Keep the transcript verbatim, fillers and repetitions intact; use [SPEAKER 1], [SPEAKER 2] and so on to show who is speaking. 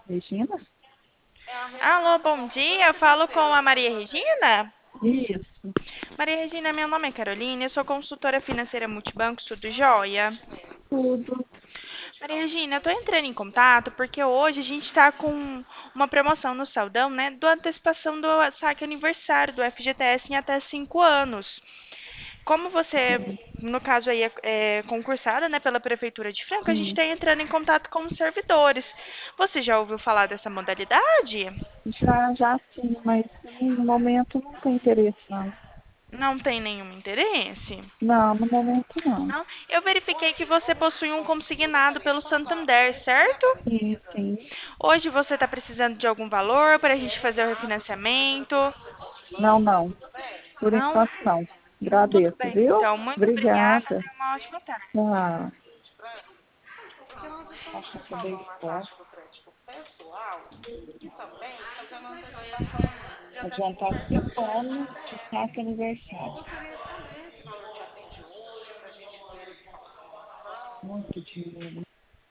[SPEAKER 1] Regina?
[SPEAKER 2] Alô, bom dia. Eu falo com a Maria Regina.
[SPEAKER 1] Isso,
[SPEAKER 2] Maria Regina, meu nome é Carolina, eu sou consultora financeira multibanco, tudo jóia?
[SPEAKER 1] tudo.
[SPEAKER 2] Maria Regina, eu tô entrando em contato porque hoje a gente tá com uma promoção no Saldão, né, do antecipação do saque aniversário do F G T S em até cinco anos. Como você, no caso aí, é, é concursada, né, pela Prefeitura de Franca, a gente
[SPEAKER 1] Sim,
[SPEAKER 2] está entrando em contato com os servidores. Você já ouviu falar dessa modalidade?
[SPEAKER 1] já, já sim, mas no momento não tem interesse, não.
[SPEAKER 2] Não tem nenhum interesse?
[SPEAKER 1] Não, no momento não.
[SPEAKER 2] Não. Eu verifiquei que você possui um consignado pelo Santander, certo?
[SPEAKER 1] Sim, sim.
[SPEAKER 2] Hoje você está precisando de algum valor para a gente fazer o refinanciamento?
[SPEAKER 1] Não, não. Por
[SPEAKER 2] Não?
[SPEAKER 1] enquanto não.
[SPEAKER 2] Tudo
[SPEAKER 1] Agradeço,
[SPEAKER 2] bem,
[SPEAKER 1] viu?
[SPEAKER 2] então. Muito obrigada.
[SPEAKER 1] Obrigada.
[SPEAKER 2] Tenha uma ótima tarde.
[SPEAKER 1] Ah, acho que bem forte. Adiantar cinco anos de saque aniversário. Muito dinheiro.